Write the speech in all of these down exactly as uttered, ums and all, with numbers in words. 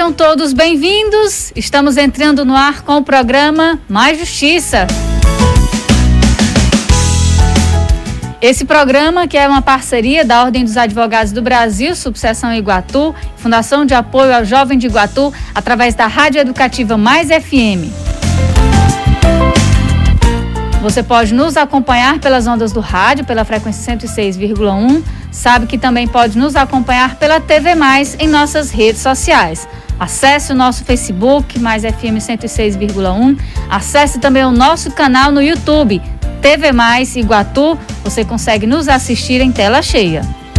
Sejam todos bem-vindos. Estamos entrando no ar com o programa Mais Justiça. Esse programa, que é uma parceria da Ordem dos Advogados do Brasil, Subseção Iguatu, Fundação de Apoio ao Jovem de Iguatu, através da Rádio Educativa Mais F M. Você pode nos acompanhar pelas ondas do rádio, pela frequência cento e seis vírgula um. Sabe que também pode nos acompanhar pela T V Mais em nossas redes sociais. Acesse o nosso Facebook, Mais F M cento e seis vírgula um. Acesse também o nosso canal no YouTube, T V Mais Iguatu. Você consegue nos assistir em tela cheia.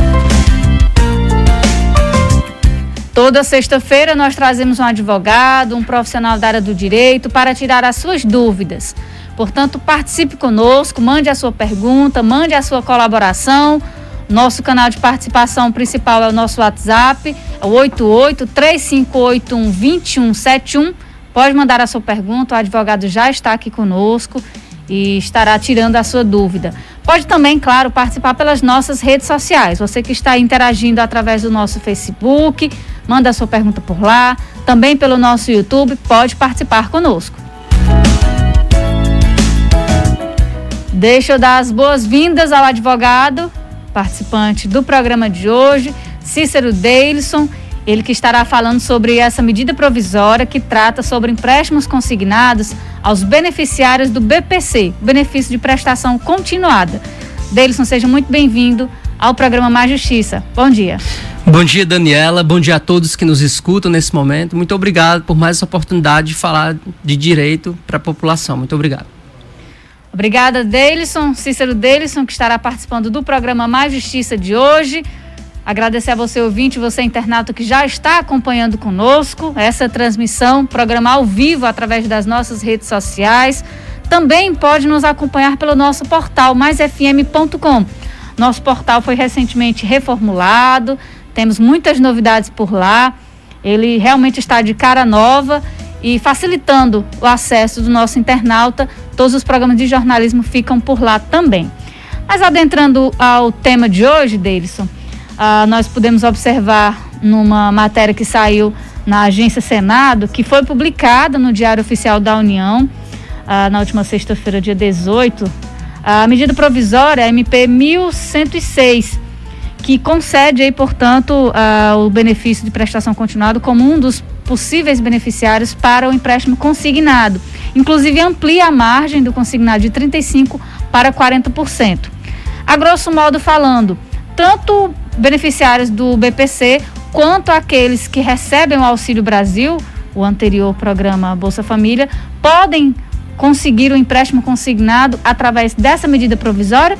Toda sexta-feira nós trazemos um advogado, um profissional da área do direito para tirar as suas dúvidas. Portanto, participe conosco, mande a sua pergunta, mande a sua colaboração. Nosso canal de participação principal é o nosso WhatsApp, é o oito oito, três cinco oito um, dois um sete um. Pode mandar a sua pergunta, o advogado já está aqui conosco e estará tirando a sua dúvida. Pode também, claro, participar pelas nossas redes sociais. Você que está interagindo através do nosso Facebook, manda a sua pergunta por lá. Também pelo nosso YouTube, pode participar conosco. Deixa eu dar as boas-vindas ao advogado, participante do programa de hoje, Cícero Deilson, ele que estará falando sobre essa medida provisória que trata sobre empréstimos consignados aos beneficiários do B P C, benefício de prestação continuada. Deilson, seja muito bem-vindo ao programa Mais Justiça. Bom dia. Bom dia, Daniela. Bom dia a todos que nos escutam nesse momento. Muito obrigado por mais essa oportunidade de falar de direito para a população. Muito obrigado. Obrigada, Deilson, Cícero Deilson, que estará participando do programa Mais Justiça de hoje. Agradecer a você, ouvinte, você, internauta, que já está acompanhando conosco essa transmissão, programa ao vivo, através das nossas redes sociais. Também pode nos acompanhar pelo nosso portal, mais f m ponto com. Nosso portal foi recentemente reformulado, temos muitas novidades por lá. Ele realmente está de cara nova e facilitando o acesso do nosso internauta. Todos os programas de jornalismo ficam por lá também. Mas adentrando ao tema de hoje, Deilson, uh, nós pudemos observar numa matéria que saiu na Agência Senado, que foi publicada no Diário Oficial da União, uh, na última sexta-feira, dia dezoito, a medida provisória, a M P mil cento e seis, que concede aí, portanto, uh, o benefício de prestação continuada como um dos possíveis beneficiários para o empréstimo consignado. Inclusive amplia a margem do consignado de trinta e cinco por cento para quarenta por cento. A grosso modo falando, tanto beneficiários do B P C quanto aqueles que recebem o Auxílio Brasil, o anterior programa Bolsa Família, podem conseguir o empréstimo consignado através dessa medida provisória?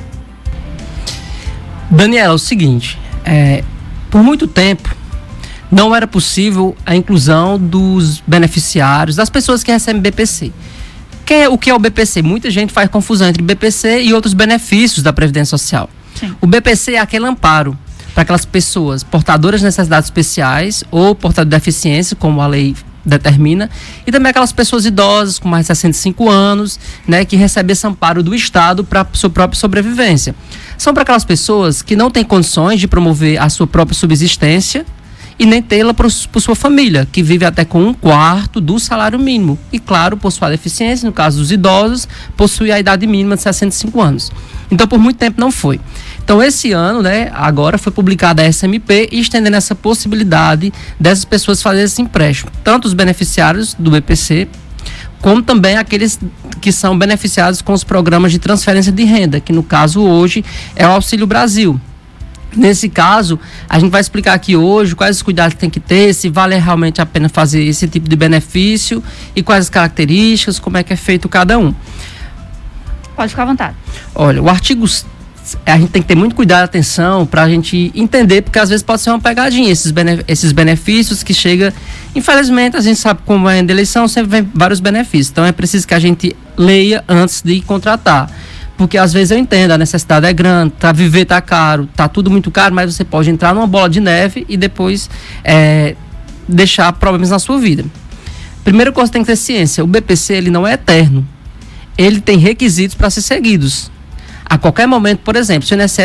Daniela, é o seguinte, é, por muito tempo não era possível a inclusão dos beneficiários, das pessoas que recebem B P C. Quem é, o que é o B P C? Muita gente faz confusão entre B P C e outros benefícios da Previdência Social. Sim. O B P C é aquele amparo para aquelas pessoas portadoras de necessidades especiais ou portadoras de deficiência, como a lei determina, e também aquelas pessoas idosas com mais de sessenta e cinco anos, né, que recebem esse amparo do Estado para sua própria sobrevivência. São para aquelas pessoas que não têm condições de promover a sua própria subsistência e nem tê-la por, por sua família, que vive até com um quarto do salário mínimo. E, claro, por sua deficiência, no caso dos idosos, possui a idade mínima de sessenta e cinco anos. Então, por muito tempo não foi. Então, esse ano, né, agora foi publicada a S M P, estendendo essa possibilidade dessas pessoas fazerem esse empréstimo. Tanto os beneficiários do B P C, como também aqueles que são beneficiados com os programas de transferência de renda, que no caso hoje é o Auxílio Brasil. Nesse caso, a gente vai explicar aqui hoje quais os cuidados que tem que ter, se vale realmente a pena fazer esse tipo de benefício e quais as características, como é que é feito cada um. Pode ficar à vontade. Olha, o artigo, a gente tem que ter muito cuidado e atenção para a gente entender, porque às vezes pode ser uma pegadinha, esses, bene, esses benefícios que chega, infelizmente, a gente sabe como é a eleição, sempre vem vários benefícios, então é preciso que a gente leia antes de contratar. Porque às vezes eu entendo, a necessidade é grande, tá, viver tá caro, tá tudo muito caro, mas você pode entrar numa bola de neve e depois é, deixar problemas na sua vida. Primeira coisa que tem que ter ciência, o B P C ele não é eterno, ele tem requisitos para ser seguidos. A qualquer momento, por exemplo, se o I N S S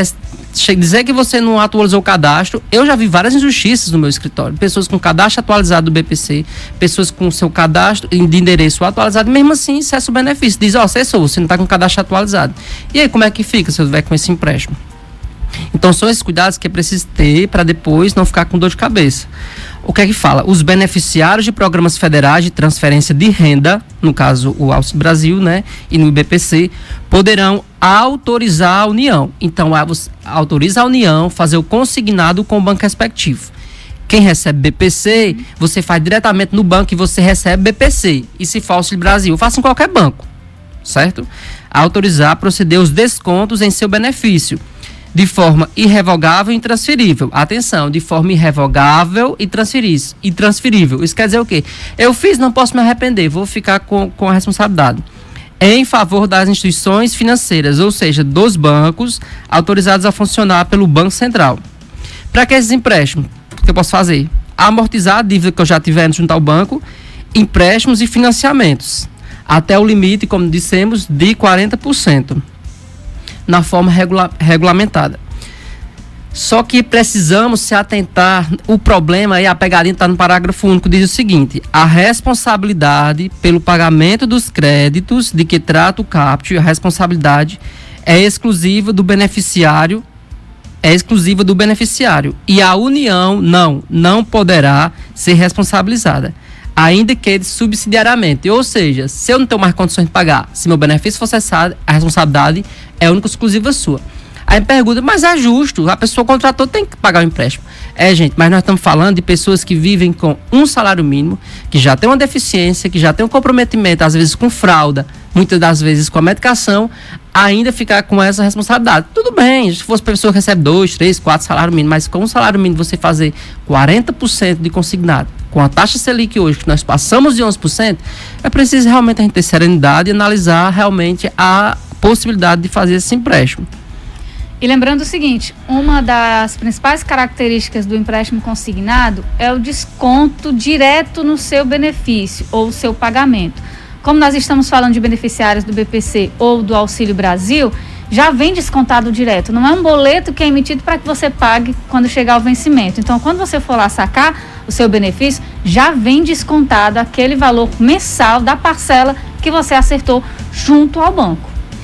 dizer que você não atualizou o cadastro, eu já vi várias injustiças no meu escritório. Pessoas com cadastro atualizado do B P C, pessoas com seu cadastro de endereço atualizado, mesmo assim cessa o benefício. Diz, ó, oh, cessou, você não está com cadastro atualizado. E aí, como é que fica se eu tiver com esse empréstimo? Então, são esses cuidados que é preciso ter para depois não ficar com dor de cabeça. O que é que fala? Os beneficiários de programas federais de transferência de renda, no caso o Auxílio Brasil, né, e no B P C, poderão autorizar a União. Então, autoriza a União fazer o consignado com o banco respectivo. Quem recebe B P C, você faz diretamente no banco e você recebe B P C. E se for Auxílio Brasil, faça em qualquer banco, certo? Autorizar a proceder os descontos em seu benefício, de forma irrevogável e intransferível. Atenção, de forma irrevogável e intransferível. Isso quer dizer o quê? Eu fiz, não posso me arrepender, vou ficar com, com a responsabilidade. Em favor das instituições financeiras, ou seja, dos bancos autorizados a funcionar pelo Banco Central. Para que esses empréstimos? O que eu posso fazer? Amortizar a dívida que eu já tiver junto ao banco, empréstimos e financiamentos, até o limite, como dissemos, de quarenta por cento. Na forma regula- regulamentada. Só que precisamos se atentar, o problema, e a pegadinha está no parágrafo único, diz o seguinte: a responsabilidade pelo pagamento dos créditos de que trata o caput, a responsabilidade é exclusiva do beneficiário, é exclusiva do beneficiário, e a União não, não poderá ser responsabilizada, ainda que subsidiariamente. Ou seja, se eu não tenho mais condições de pagar, se meu benefício for cessado, a responsabilidade é única e exclusiva sua. Aí me pergunta, mas é justo, a pessoa contratou, tem que pagar o empréstimo. É, gente, mas nós estamos falando de pessoas que vivem com um salário mínimo, que já tem uma deficiência, que já tem um comprometimento, às vezes com fralda, muitas das vezes com a medicação, ainda ficar com essa responsabilidade. Tudo bem, se fosse pessoa que recebe dois, três, quatro salários mínimos, mas com um salário mínimo você fazer quarenta por cento de consignado, com a taxa Selic hoje, que nós passamos de onze por cento, é preciso realmente a gente ter serenidade e analisar realmente a possibilidade de fazer esse empréstimo. E lembrando o seguinte, uma das principais características do empréstimo consignado é o desconto direto no seu benefício ou seu pagamento. Como nós estamos falando de beneficiários do B P C ou do Auxílio Brasil, já vem descontado direto. Não é um boleto que é emitido para que você pague quando chegar ao vencimento. Então, quando você for lá sacar o seu benefício, já vem descontado aquele valor mensal da parcela que você acertou junto ao banco.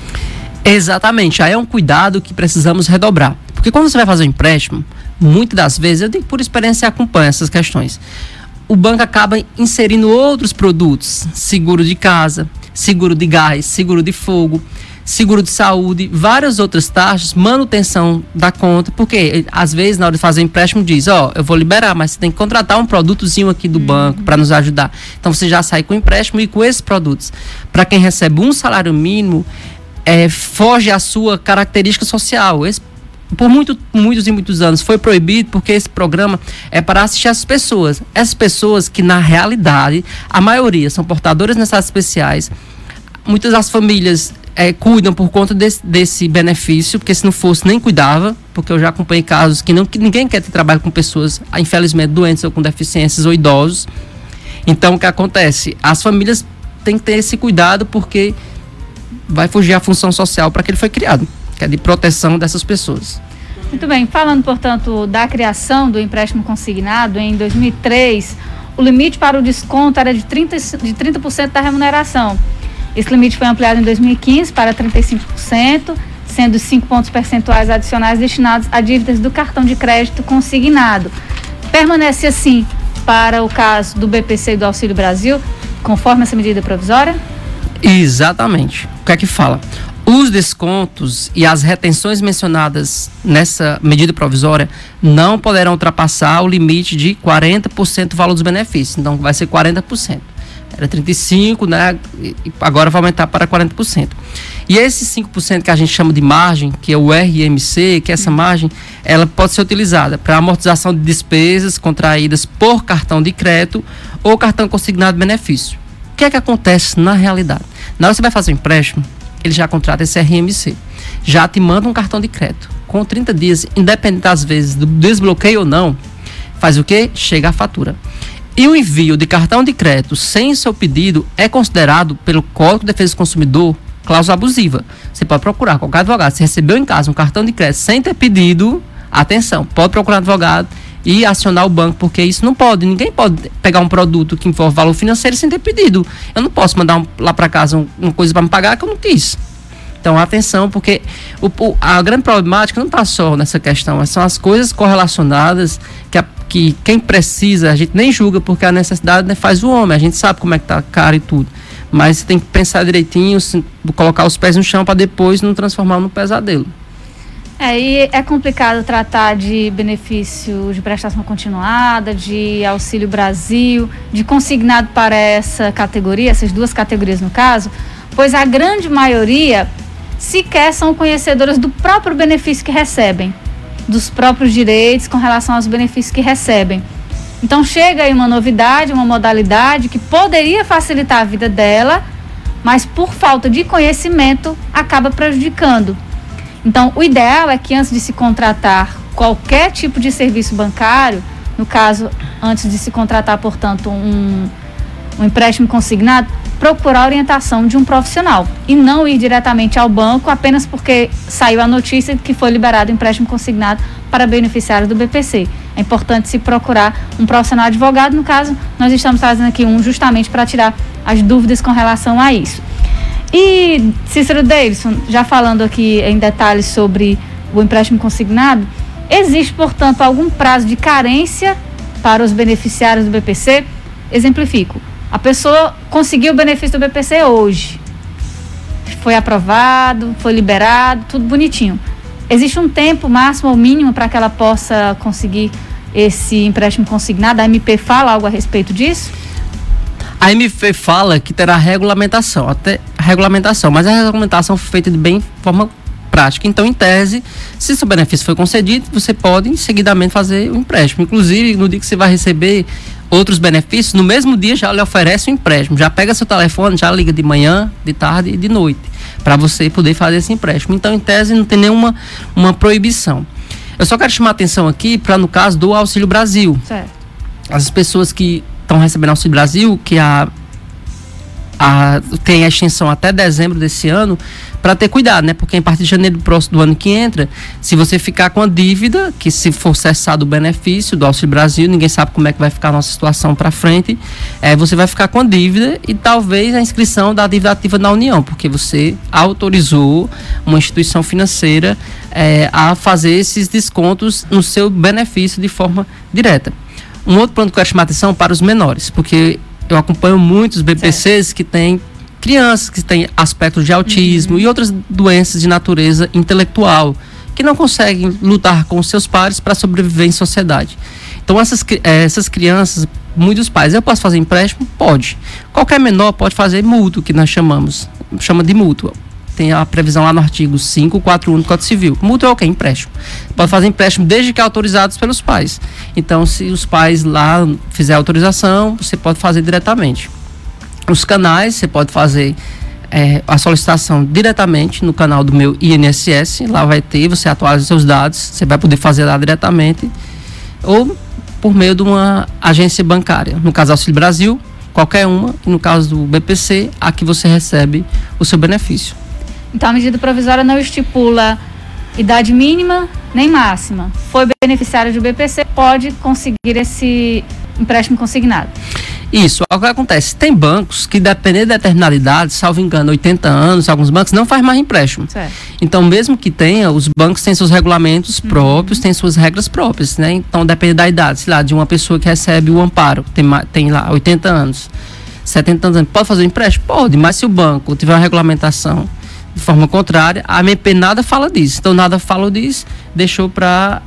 Exatamente, aí é um cuidado que precisamos redobrar. Porque quando você vai fazer um empréstimo, muitas das vezes, eu tenho por experiência acompanhar essas questões, o banco acaba inserindo outros produtos, seguro de casa, seguro de gás, seguro de fogo, seguro de saúde, várias outras taxas, manutenção da conta, porque às vezes na hora de fazer empréstimo diz, ó, oh, eu vou liberar, mas você tem que contratar um produtozinho aqui do uhum. banco para nos ajudar. Então você já sai com o empréstimo e com esses produtos. Para quem recebe um salário mínimo, É, foge à sua característica social. Esse, por muito, muitos e muitos anos foi proibido porque esse programa é para assistir as pessoas. Essas pessoas que na realidade, a maioria são portadoras de necessidades especiais. Muitas das famílias é, cuidam por conta desse, desse benefício, porque se não fosse nem cuidava, porque eu já acompanhei casos que, não, que ninguém quer ter trabalho com pessoas, infelizmente, doentes ou com deficiências ou idosos. Então o que acontece? As famílias têm que ter esse cuidado porque vai fugir a função social para que ele foi criado, que é de proteção dessas pessoas. Muito bem, falando, portanto, da criação do empréstimo consignado, em dois mil e três, o limite para o desconto era de trinta, de trinta por cento da remuneração. Esse limite foi ampliado em dois mil e quinze para trinta e cinco por cento, sendo cinco pontos percentuais adicionais destinados a dívidas do cartão de crédito consignado. Permanece assim para o caso do B P C e do Auxílio Brasil, conforme essa medida provisória? Exatamente. O que é que fala? Os descontos e as retenções mencionadas nessa medida provisória não poderão ultrapassar o limite de quarenta por cento do valor dos benefícios. Então, vai ser quarenta por cento. Era trinta e cinco por cento, né? E agora vai aumentar para quarenta por cento. E esses cinco por cento que a gente chama de margem, que é o R M C, que é essa margem, ela pode ser utilizada para amortização de despesas contraídas por cartão de crédito ou cartão consignado de benefício. O que é que acontece na realidade? Na hora que você vai fazer um empréstimo, ele já contrata esse R M C, já te manda um cartão de crédito. Com trinta dias, independente às vezes do desbloqueio ou não, faz o quê? Chega a fatura. E o envio de cartão de crédito sem seu pedido é considerado pelo Código de Defesa do Consumidor cláusula abusiva. Você pode procurar qualquer advogado. Se recebeu em casa um cartão de crédito sem ter pedido, atenção, pode procurar um advogado e acionar o banco, porque isso não pode. Ninguém pode pegar um produto que envolve valor financeiro sem ter pedido. Eu não posso mandar um, lá para casa um, uma coisa para me pagar que eu não quis. Então, atenção, porque o, o, a grande problemática não está só nessa questão, são as coisas correlacionadas que, a, que quem precisa, a gente nem julga, porque a necessidade, né, faz o homem, a gente sabe como é que está caro e tudo, mas você tem que pensar direitinho, se, colocar os pés no chão para depois não transformar num pesadelo. É, e é complicado tratar de benefício de prestação continuada, de Auxílio Brasil, de consignado para essa categoria, essas duas categorias no caso, pois a grande maioria sequer são conhecedoras do próprio benefício que recebem, dos próprios direitos com relação aos benefícios que recebem. Então chega aí uma novidade, uma modalidade que poderia facilitar a vida dela, mas por falta de conhecimento acaba prejudicando. Então o ideal é que antes de se contratar qualquer tipo de serviço bancário, no caso, antes de se contratar, portanto, um, um empréstimo consignado, procurar a orientação de um profissional e não ir diretamente ao banco apenas porque saiu a notícia de que foi liberado o empréstimo consignado para beneficiários do B P C. É importante se procurar um profissional advogado, no caso, nós estamos trazendo aqui um justamente para tirar as dúvidas com relação a isso. E Cícero Davidson, já falando aqui em detalhes sobre o empréstimo consignado, existe, portanto, algum prazo de carência para os beneficiários do B P C? Exemplifico. A pessoa conseguiu o benefício do B P C hoje. Foi aprovado, foi liberado, tudo bonitinho. Existe um tempo máximo ou mínimo para que ela possa conseguir esse empréstimo consignado? A M P fala algo a respeito disso? A M P fala que terá regulamentação, até regulamentação, mas a regulamentação foi feita de bem forma prática. Então, em tese, se seu benefício foi concedido, você pode seguidamente fazer o empréstimo. Inclusive, no dia que você vai receber outros benefícios, no mesmo dia já lhe oferece o empréstimo. Já pega seu telefone, já liga de manhã, de tarde e de noite, para você poder fazer esse empréstimo. Então, em tese, não tem nenhuma uma proibição. Eu só quero chamar a atenção aqui para, no caso do Auxílio Brasil. Certo. As pessoas que estão recebendo Auxílio Brasil, que a, a, tem a extensão até dezembro desse ano, para ter cuidado, né? Porque a partir de janeiro do próximo do ano que entra, se você ficar com a dívida, que se for cessado o benefício do Auxílio Brasil, ninguém sabe como é que vai ficar a nossa situação para frente, é, você vai ficar com a dívida e talvez a inscrição da dívida ativa na União, porque você autorizou uma instituição financeira é, a fazer esses descontos no seu benefício de forma direta. Um outro ponto que eu quero chamar a atenção para os menores, porque eu acompanho muitos B P Cs certo. que têm crianças que têm aspectos de autismo uhum. e outras doenças de natureza intelectual, que não conseguem lutar com os seus pares para sobreviver em sociedade. Então, essas, essas crianças, muitos pais, eu posso fazer empréstimo? Pode. Qualquer menor pode fazer mútuo, que nós chamamos, chama de mútuo. Tem a previsão lá no artigo quinhentos e quarenta e um do Código Civil. Mútuo é o quê? Empréstimo. Pode fazer empréstimo desde que autorizados pelos pais. Então, se os pais lá fizerem autorização, você pode fazer diretamente. Os canais, você pode fazer é, a solicitação diretamente no canal do meu I N S S. Lá vai ter, você atualiza seus dados, você vai poder fazer lá diretamente. Ou por meio de uma agência bancária. No caso do Auxílio Brasil, qualquer uma. E no caso do B P C, aqui você recebe o seu benefício. Então, a medida provisória não estipula idade mínima nem máxima. Foi beneficiário do B P C, pode conseguir esse empréstimo consignado. Isso, o que acontece? Tem bancos que, dependendo da determinada idade, salvo engano, oitenta anos, alguns bancos não faz mais empréstimo. Certo. Então, mesmo que tenha, os bancos têm seus regulamentos uhum. próprios, têm suas regras próprias, né? Então, depende da idade, sei lá, de uma pessoa que recebe o amparo, tem, tem lá oitenta anos, setenta anos, pode fazer um empréstimo? Pode, mas se o banco tiver uma regulamentação de forma contrária, a M P nada fala disso. Então, nada fala disso, deixou para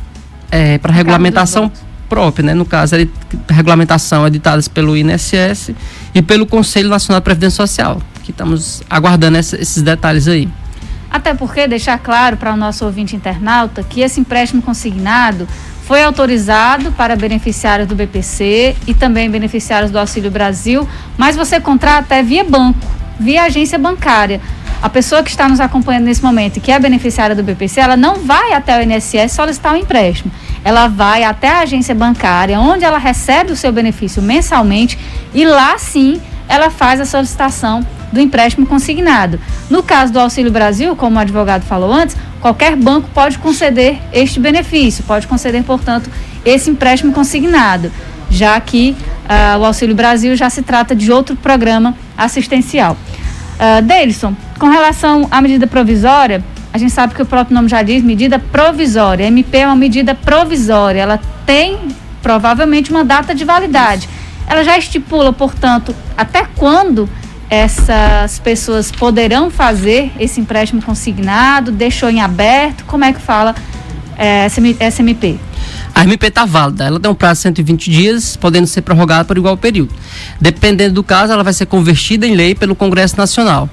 é, para regulamentação própria, né? No caso, a regulamentação editada pelo I N S S e pelo Conselho Nacional de Previdência Social, que estamos aguardando essa, esses detalhes aí. Até porque, deixar claro para o nosso ouvinte internauta que esse empréstimo consignado foi autorizado para beneficiários do B P C e também beneficiários do Auxílio Brasil, mas você contrata é via banco, via agência bancária. A pessoa que está nos acompanhando nesse momento e que é beneficiária do B P C, ela não vai até o I N S S solicitar o empréstimo. Ela vai até a agência bancária, onde ela recebe o seu benefício mensalmente e lá sim ela faz a solicitação do empréstimo consignado. No caso do Auxílio Brasil, como o advogado falou antes, qualquer banco pode conceder este benefício, pode conceder, portanto, esse empréstimo consignado, já que uh, o Auxílio Brasil já se trata de outro programa assistencial. Uh, Deilson, com relação à medida provisória, a gente sabe que o próprio nome já diz, medida provisória. A M P é uma medida provisória, ela tem provavelmente uma data de validade. Ela já estipula, portanto, até quando essas pessoas poderão fazer esse empréstimo consignado, deixou em aberto, como é que fala é, essa M P? A M P está válida, ela tem um prazo de cento e vinte dias, podendo ser prorrogada por igual período. Dependendo do caso, ela vai ser convertida em lei pelo Congresso Nacional.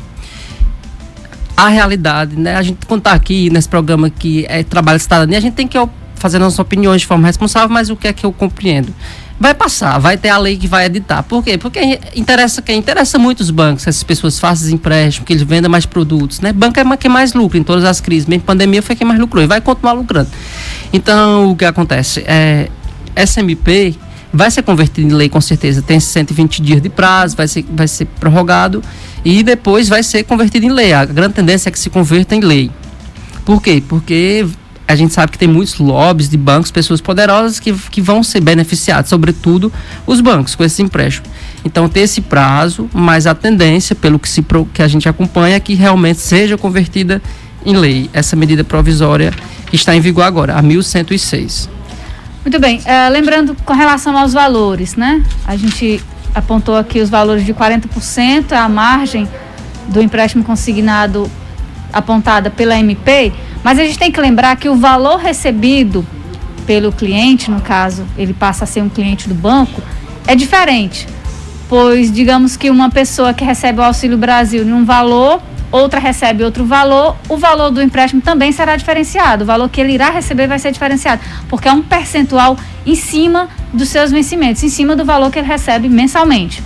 A realidade, né? A gente contar aqui nesse programa que é trabalho de cidadania, a gente tem que fazer nossas opiniões de forma responsável, mas o que é que eu compreendo? Vai passar, vai ter a lei que vai editar. Por quê? Porque interessa quem? Interessa muito os bancos, que essas pessoas façam empréstimos, que eles vendam mais produtos, né? Banco é quem mais lucra em todas as crises, mesmo pandemia foi quem mais lucrou e vai continuar lucrando. Então, o que acontece? É, essa M P vai ser convertida em lei com certeza, tem cento e vinte dias de prazo, vai ser, vai ser prorrogado e depois vai ser convertido em lei. A grande tendência é que se converta em lei. Por quê? Porque a gente sabe que tem muitos lobbies de bancos, pessoas poderosas que, que vão ser beneficiados, sobretudo os bancos, com esse empréstimo. Então, tem esse prazo, mas a tendência, pelo que, se, que a gente acompanha, é que realmente seja convertida em lei, essa medida provisória que está em vigor agora, a mil cento e seis. Muito bem, uh, lembrando com relação aos valores, né? A gente apontou aqui os valores de quarenta por cento, a margem do empréstimo consignado apontada pela M P, mas a gente tem que lembrar que o valor recebido pelo cliente, no caso, ele passa a ser um cliente do banco, é diferente, pois digamos que uma pessoa que recebe o Auxílio Brasil em um valor, outra recebe outro valor, o valor do empréstimo também será diferenciado, o valor que ele irá receber vai ser diferenciado, porque é um percentual em cima dos seus vencimentos, em cima do valor que ele recebe mensalmente.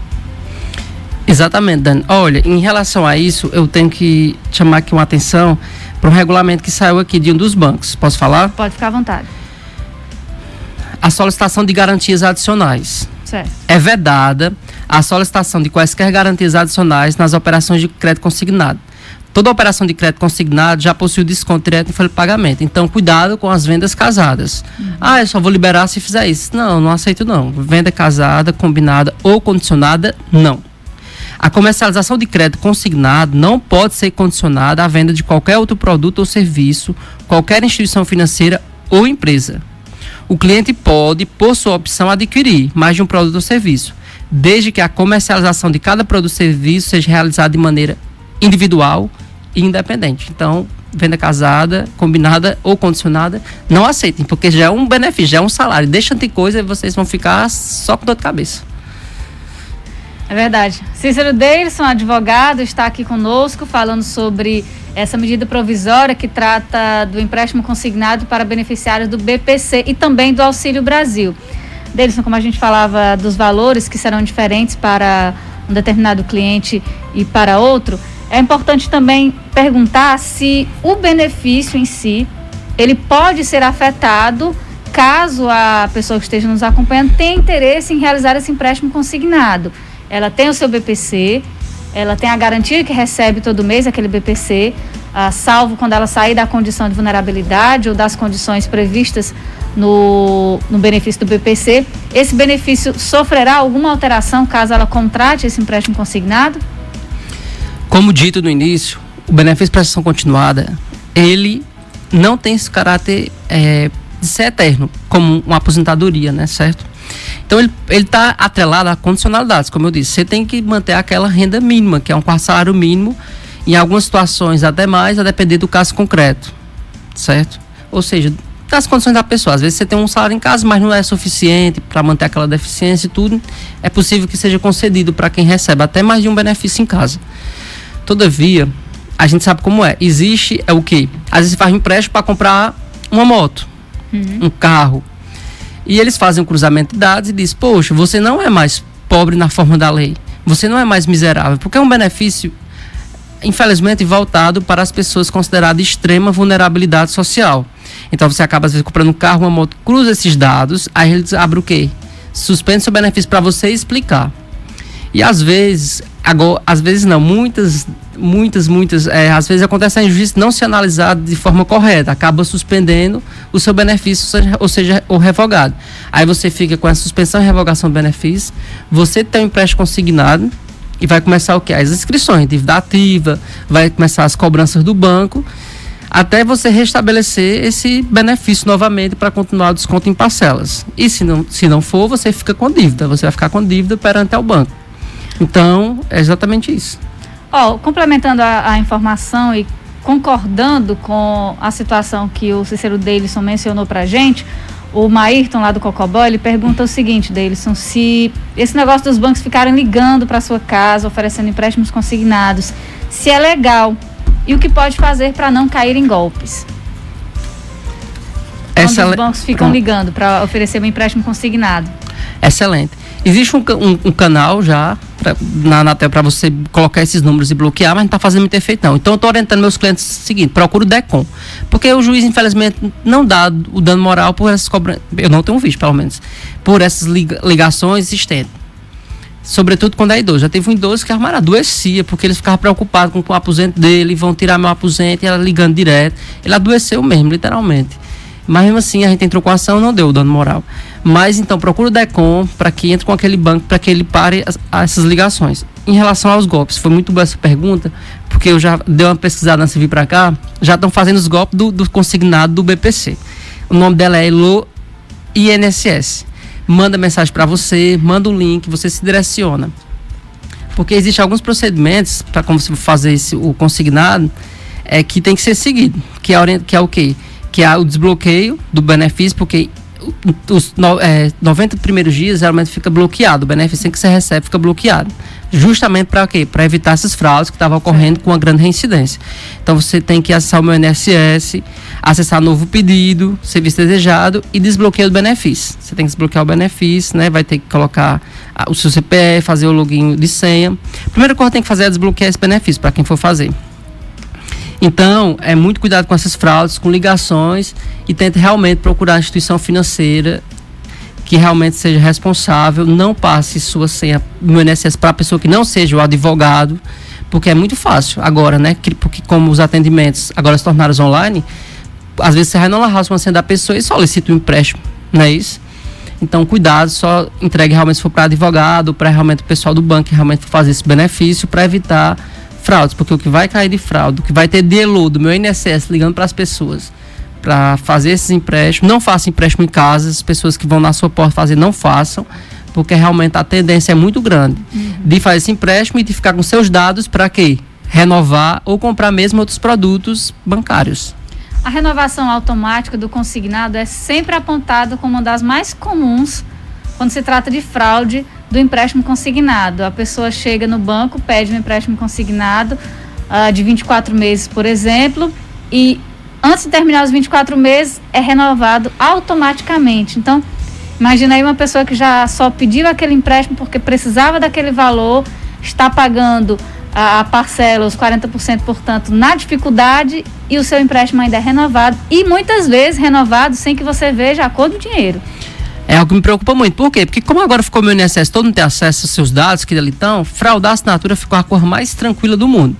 Exatamente, Dani. Olha, em relação a isso, eu tenho que chamar aqui uma atenção para um regulamento que saiu aqui de um dos bancos. Posso falar? Pode ficar à vontade. A solicitação de garantias adicionais. Certo. É vedada a solicitação de quaisquer garantias adicionais nas operações de crédito consignado. Toda operação de crédito consignado já possui desconto direto em folha de pagamento. Então, cuidado com as vendas casadas. Uhum. Ah, eu só vou liberar se fizer isso. Não, não aceito não. Venda casada, combinada ou condicionada, não. A comercialização de crédito consignado não pode ser condicionada à venda de qualquer outro produto ou serviço, qualquer instituição financeira ou empresa. O cliente pode, por sua opção, adquirir mais de um produto ou serviço, desde que a comercialização de cada produto ou serviço seja realizada de maneira individual e independente. Então, venda casada, combinada ou condicionada, não aceitem, porque já é um benefício, já é um salário. Deixa de coisa e vocês vão ficar só com dor de cabeça. É verdade. Cícero Deilson, advogado, está aqui conosco falando sobre essa medida provisória que trata do empréstimo consignado para beneficiários do B P C e também do Auxílio Brasil. Deilson, como a gente falava dos valores que serão diferentes para um determinado cliente e para outro, é importante também perguntar se o benefício em si, ele pode ser afetado caso a pessoa que esteja nos acompanhando tenha interesse em realizar esse empréstimo consignado. Ela tem o seu B P C, ela tem a garantia que recebe todo mês aquele B P C, ah, salvo quando ela sair da condição de vulnerabilidade ou das condições previstas no, no benefício do B P C. Esse benefício sofrerá alguma alteração caso ela contrate esse empréstimo consignado? Como dito no início, o benefício de prestação continuada, ele não tem esse caráter é, de ser eterno, como uma aposentadoria, né, certo? Então, ele está atrelado a condicionalidades, como eu disse. Você tem que manter aquela renda mínima, que é um quarto salário mínimo, em algumas situações até mais, a depender do caso concreto, certo? Ou seja, das condições da pessoa. Às vezes você tem um salário em casa, mas não é suficiente para manter aquela deficiência e tudo. É possível que seja concedido para quem recebe até mais de um benefício em casa. Todavia, a gente sabe como é. Existe, é o quê? Às vezes você faz um empréstimo para comprar uma moto, uhum. um carro. E eles fazem um cruzamento de dados e dizem, poxa, você não é mais pobre na forma da lei, você não é mais miserável, porque é um benefício, infelizmente, voltado para as pessoas consideradas de extrema vulnerabilidade social. Então você acaba, às vezes, comprando um carro, uma moto, cruza esses dados, aí eles abrem o quê? Suspende seu benefício para você explicar. E às vezes, agora, às vezes não, muitas, muitas, muitas, é, às vezes acontece a injustiça não ser analisada de forma correta, acaba suspendendo o seu benefício, ou seja, ou seja, o revogado. Aí você fica com a suspensão e revogação do benefício, você tem um empréstimo consignado e vai começar o quê? As inscrições, dívida ativa, vai começar as cobranças do banco, até você restabelecer esse benefício novamente para continuar o desconto em parcelas. E se não, se não for, você fica com dívida, você vai ficar com dívida perante ao banco. Então, é exatamente isso. Ó, complementando a, a informação e concordando com a situação que o Cícero Deilson mencionou para a gente, o Maírton lá do Cocobó, ele pergunta o seguinte, Deilson, se esse negócio dos bancos ficarem ligando para sua casa, oferecendo empréstimos consignados, se é legal e o que pode fazer para não cair em golpes? Quando Excel... os bancos ficam Pronto. ligando para oferecer um empréstimo consignado. Excelente. Existe um, um, um canal já pra, na Anatel para você colocar esses números e bloquear, mas não está fazendo muito efeito não. Então eu estou orientando meus clientes o seguinte, procura o DECOM, porque o juiz infelizmente não dá o dano moral por essas cobranças, eu não tenho visto pelo menos, por essas ligações existentes. Sobretudo quando é idoso. Já teve um idoso que armara adoecia, porque ele ficava preocupado com, com o aposento dele, vão tirar meu aposento, e ela ligando direto. Ele adoeceu mesmo, literalmente. Mas mesmo assim, a gente entrou com a ação, não deu o dano moral. Mas então, procura o DECOM para que entre com aquele banco, para que ele pare as, essas ligações. Em relação aos golpes, foi muito boa essa pergunta, porque eu já dei uma pesquisada antes de vir para cá, já estão fazendo os golpes do, do consignado do B P C. O nome dela é Elo I N S S. Manda mensagem para você, manda o link, você se direciona. Porque existem alguns procedimentos para como você fazer esse, o consignado, é, que tem que ser seguido, que é, que é o quê? Que é o desbloqueio do benefício, porque os no, é, noventa primeiros dias geralmente fica bloqueado, o benefício que você recebe fica bloqueado. Justamente para quê? Para evitar essas fraudes que estavam ocorrendo com uma grande reincidência. Então você tem que acessar o meu I N S S, acessar novo pedido, serviço desejado e desbloqueio do benefício. Você tem que desbloquear o benefício, né? Vai ter que colocar o seu C P F, fazer o login de senha. A primeira coisa que tem que fazer é desbloquear esse benefício para quem for fazer. Então, é muito cuidado com essas fraudes, com ligações, e tente realmente procurar a instituição financeira que realmente seja responsável. Não passe sua senha no I N S S para a pessoa que não seja o advogado, porque é muito fácil agora, né? Porque como os atendimentos agora se tornaram online, às vezes você vai no house uma senha da pessoa e solicita um empréstimo, não é isso? Então, cuidado, só entregue realmente se for para advogado, para realmente o pessoal do banco que realmente fazer esse benefício, para evitar fraudes, porque o que vai cair de fraude, o que vai ter de elo do meu I N S S ligando para as pessoas para fazer esses empréstimos, não faça empréstimo em casa, as pessoas que vão na sua porta fazer, não façam, porque realmente a tendência é muito grande uhum. de fazer esse empréstimo e de ficar com seus dados para quê? Renovar ou comprar mesmo outros produtos bancários. A renovação automática do consignado é sempre apontada como uma das mais comuns quando se trata de fraude do empréstimo consignado. A pessoa chega no banco, pede um empréstimo consignado uh, de vinte e quatro meses, por exemplo, e antes de terminar os vinte e quatro meses é renovado automaticamente. Então, imagina aí uma pessoa que já só pediu aquele empréstimo porque precisava daquele valor, está pagando a, a parcela, os quarenta por cento, portanto, na dificuldade, e o seu empréstimo ainda é renovado, e muitas vezes renovado sem que você veja a cor do dinheiro. É algo que me preocupa muito. Por quê? Porque como agora ficou meu I N S S, todo mundo tem acesso aos seus dados que ali estão, fraudar a assinatura ficou a cor mais tranquila do mundo.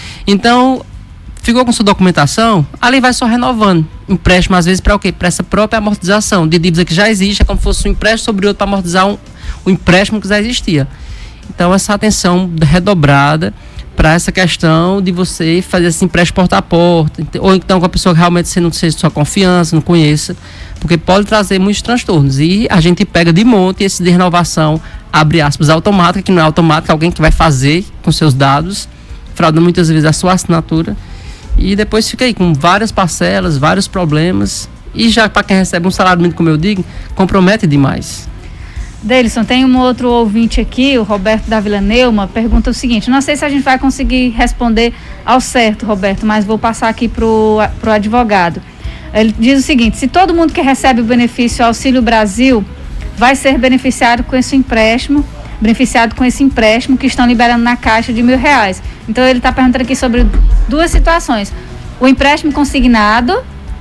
Então, ficou com sua documentação, ali vai só renovando. Empréstimo, às vezes, para o quê? Para essa própria amortização de dívida que já existe, é como se fosse um empréstimo sobre outro para amortizar um, um empréstimo que já existia. Então, essa atenção redobrada para essa questão de você fazer esse empréstimo porta a porta, ou então com a pessoa que realmente você não seja de sua confiança, não conheça, porque pode trazer muitos transtornos. E a gente pega de monte esse de renovação, abre aspas, automática, que não é automática, alguém que vai fazer com seus dados, frauda muitas vezes a sua assinatura, e depois fica aí com várias parcelas, vários problemas, e já para quem recebe um salário mínimo, como eu digo, compromete demais. Deilson, tem um outro ouvinte aqui, o Roberto da Vila Neuma, pergunta o seguinte, não sei se a gente vai conseguir responder ao certo, Roberto, mas vou passar aqui para o advogado. Ele diz o seguinte, se todo mundo que recebe o benefício Auxílio Brasil vai ser beneficiado com esse empréstimo, beneficiado com esse empréstimo que estão liberando na Caixa de mil reais. Então ele está perguntando aqui sobre duas situações, o empréstimo consignado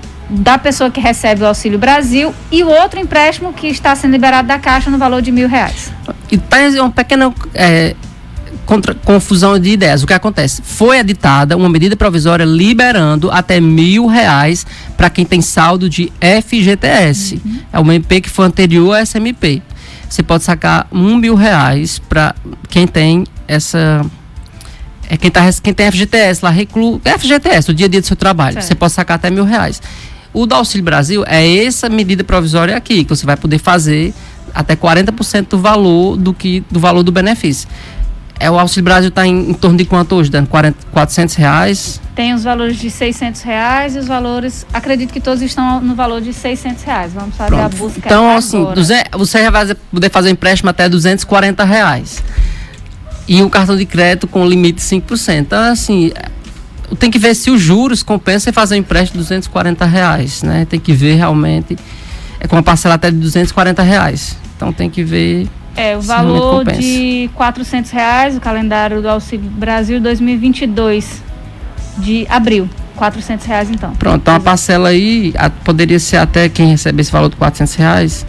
da pessoa que recebe o Auxílio Brasil e o outro empréstimo que está sendo liberado da Caixa no valor de mil reais. E uma pequena é, contra, confusão de ideias. O que acontece? Foi editada uma medida provisória liberando até mil reais para quem tem saldo de F G T S. Uhum. É uma M P que foi anterior a essa M P. Você pode sacar um mil reais para quem tem essa... É quem, tá, quem tem F G T S lá, reclu... F G T S, o dia a dia do seu trabalho. Certo. Você pode sacar até mil reais. O do Auxílio Brasil é essa medida provisória aqui, que você vai poder fazer até quarenta por cento do valor do, que, do valor do benefício. É, o Auxílio Brasil está em, em torno de quanto hoje, Dan? quatrocentos reais? Tem os valores de seiscentos reais e os valores, acredito que todos estão no valor de seiscentos reais. Vamos fazer Pronto. a busca Então, agora. assim, duzentos, você vai poder fazer empréstimo até duzentos e quarenta reais. E um cartão de crédito com limite de cinco por cento. Então, assim... Tem que ver se os juros compensam e fazer um empréstimo de duzentos e quarenta reais, né? Tem que ver realmente, é com uma parcela até de duzentos e quarenta reais. Então tem que ver. É, o valor de quatrocentos reais, o calendário do Auxílio Brasil dois mil e vinte e dois, de abril. quatrocentos reais então. Pronto, então a parcela aí a, poderia ser até quem recebe esse valor de quatrocentos reais.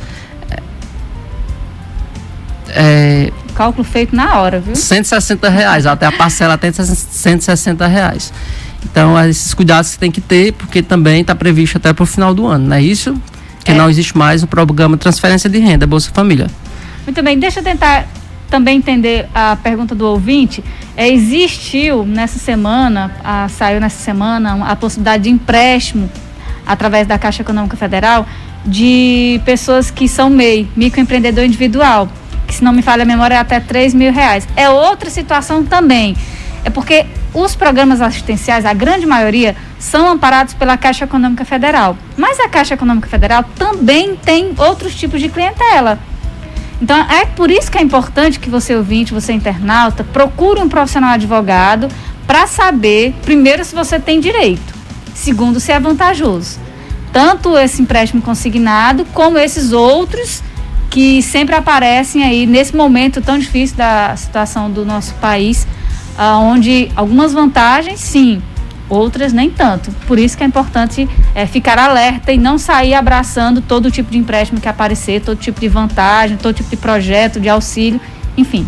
É, cálculo feito na hora, viu? cento e sessenta reais, até a parcela até cento e sessenta reais. Então, esses cuidados que tem que ter, porque também está previsto até para o final do ano, não é isso? Que é. Não existe mais o programa de transferência de renda, Bolsa Família. Muito bem, deixa eu tentar também entender a pergunta do ouvinte. É, existiu nessa semana, a, saiu nessa semana, a possibilidade de empréstimo através da Caixa Econômica Federal de pessoas que são M E I, microempreendedor individual, que, se não me falha a memória, é até três mil reais. É outra situação também. É porque os programas assistenciais, a grande maioria, são amparados pela Caixa Econômica Federal. Mas a Caixa Econômica Federal também tem outros tipos de clientela. Então, é por isso que é importante que você, ouvinte, você internauta, procure um profissional advogado para saber, primeiro, se você tem direito. Segundo, se é vantajoso. Tanto esse empréstimo consignado, como esses outros que sempre aparecem aí nesse momento tão difícil da situação do nosso país, ah, onde algumas vantagens, sim, outras nem tanto. Por isso que é importante é, ficar alerta e não sair abraçando todo tipo de empréstimo que aparecer, todo tipo de vantagem, todo tipo de projeto, de auxílio, enfim.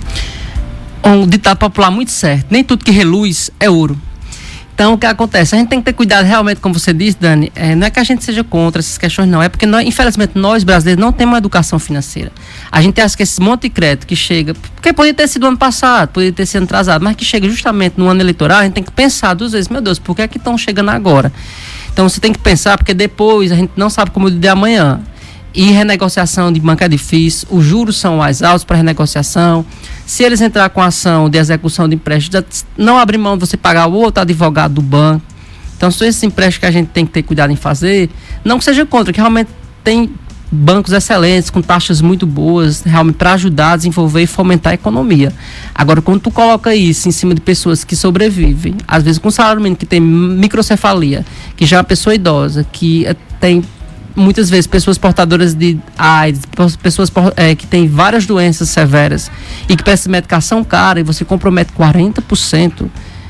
Um ditado popular muito certo, nem tudo que reluz é ouro. Então, o que acontece? A gente tem que ter cuidado realmente, como você disse, Dani, é, não é que a gente seja contra essas questões, não. É porque, nós, infelizmente, nós brasileiros não temos uma educação financeira. A gente acha que esse monte de crédito que chega, porque poderia ter sido ano passado, poderia ter sido atrasado, mas que chega justamente no ano eleitoral, a gente tem que pensar duas vezes, meu Deus, por que é que estão chegando agora? Então, você tem que pensar, porque depois a gente não sabe como é o dia de amanhã. E renegociação de banco é difícil, os juros são mais altos para renegociação. Se eles entrar com ação de execução de empréstimo, não abrir mão de você pagar o outro advogado do banco. Então, são esses empréstimos que a gente tem que ter cuidado em fazer. Não que seja contra, que realmente tem bancos excelentes, com taxas muito boas, realmente para ajudar a desenvolver e fomentar a economia. Agora, quando tu coloca isso em cima de pessoas que sobrevivem, às vezes com salário mínimo, que tem microcefalia, que já é uma pessoa idosa, que tem... muitas vezes pessoas portadoras de AIDS, pessoas é, que têm várias doenças severas e que precisam de medicação cara e você compromete quarenta por cento,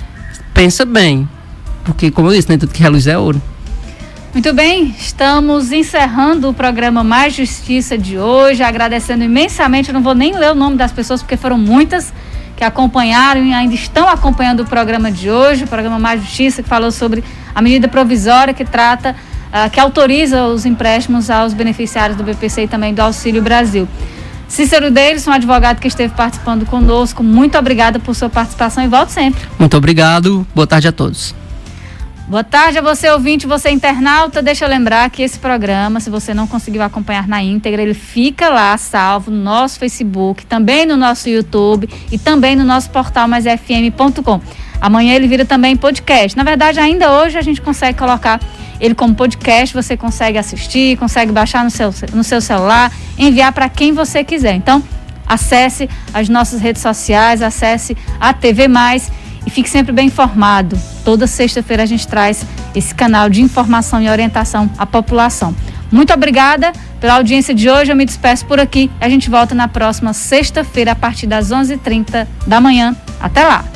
pensa bem, porque como eu disse, nem tudo que reluz é ouro. Muito bem, estamos encerrando o programa Mais Justiça de hoje, agradecendo imensamente, eu não vou nem ler o nome das pessoas porque foram muitas que acompanharam e ainda estão acompanhando o programa de hoje, o programa Mais Justiça, que falou sobre a medida provisória que trata Uh, que autoriza os empréstimos aos beneficiários do B P C e também do Auxílio Brasil. Cícero Deilson, advogado que esteve participando conosco, muito obrigada por sua participação e volte sempre. Muito obrigado, boa tarde a todos. Boa tarde a você, ouvinte, você internauta. Deixa eu lembrar que esse programa, se você não conseguiu acompanhar na íntegra, ele fica lá salvo no nosso Facebook, também no nosso YouTube e também no nosso portal mais f m ponto com. Amanhã ele vira também podcast. Na verdade, ainda hoje a gente consegue colocar ele como podcast, você consegue assistir, consegue baixar no seu, no seu celular, enviar para quem você quiser. Então, acesse as nossas redes sociais, acesse a T V Mais e fique sempre bem informado. Toda sexta-feira a gente traz esse canal de informação e orientação à população. Muito obrigada pela audiência de hoje, eu me despeço por aqui. A gente volta na próxima sexta-feira a partir das onze e trinta da manhã. Até lá!